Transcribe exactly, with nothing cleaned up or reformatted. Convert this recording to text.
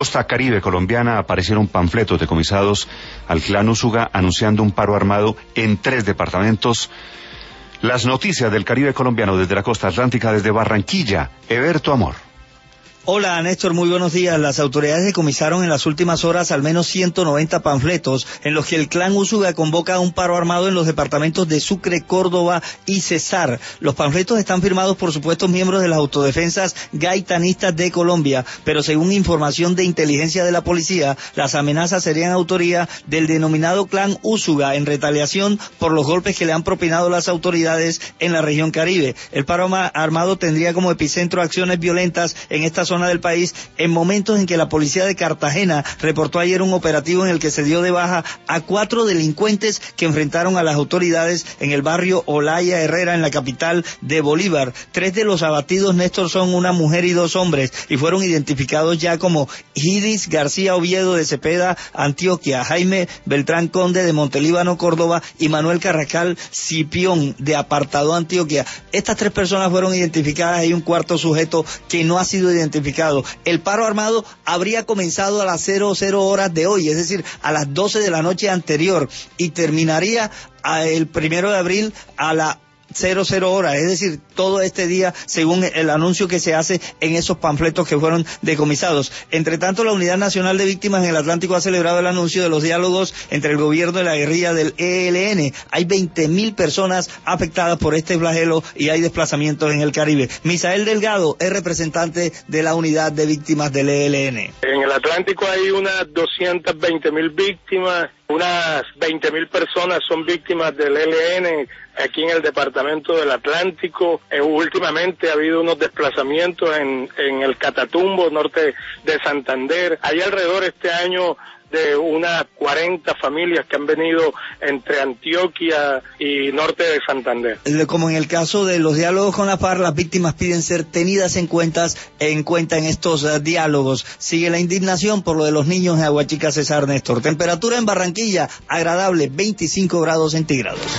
Costa Caribe colombiana aparecieron panfletos decomisados al clan Úsuga anunciando un paro armado en tres departamentos. Las noticias del Caribe colombiano desde la costa atlántica, desde Barranquilla, Eberto Amor. Hola Néstor, muy buenos días. Las autoridades decomisaron en las últimas horas al menos ciento noventa panfletos en los que el clan Úsuga convoca a un paro armado en los departamentos de Sucre, Córdoba y Cesar. Los panfletos están firmados por supuestos miembros de las autodefensas gaitanistas de Colombia, pero según información de inteligencia de la policía, las amenazas serían autoría del denominado clan Úsuga en retaliación por los golpes que le han propinado las autoridades en la región Caribe. El paro armado tendría como epicentro acciones violentas en esta zona del país en momentos en que la policía de Cartagena reportó ayer un operativo en el que se dio de baja a cuatro delincuentes que enfrentaron a las autoridades en el barrio Olaya Herrera en la capital de Bolívar. Tres de los abatidos, Néstor, son una mujer y dos hombres y fueron identificados ya como Idris García Oviedo de Cepeda, Antioquia, Jaime Beltrán Conde de Montelíbano, Córdoba y Manuel Carrascal Cipión de Apartado, Antioquia. Estas tres personas fueron identificadas. Hay un cuarto sujeto que no ha sido identificado. El paro armado habría comenzado a las cero cero horas de hoy, es decir, a las doce de la noche anterior, y terminaría el primero de abril a la cero cero horas, es decir, todo este día según el anuncio que se hace en esos panfletos que fueron decomisados. Entre tanto, la Unidad Nacional de Víctimas en el Atlántico ha celebrado el anuncio de los diálogos entre el gobierno y la guerrilla del E L N. Hay veinte mil personas afectadas por este flagelo y hay desplazamientos en el Caribe. Misael Delgado es representante de la Unidad de Víctimas del E L N. En el Atlántico hay unas doscientas veinte mil víctimas, unas veinte mil personas son víctimas del E L N aquí en el departamento del Atlántico. Eh, últimamente ha habido unos desplazamientos en, en el Catatumbo, norte de Santander. Hay alrededor este año de unas cuarenta familias que han venido entre Antioquia y norte de Santander. Como en el caso de los diálogos con la FARC, las víctimas piden ser tenidas en cuentas, en cuenta en estos uh, diálogos. Sigue la indignación por lo de los niños en Aguachica, Cesar, Néstor. Temperatura en Barranquilla, agradable, veinticinco grados centígrados.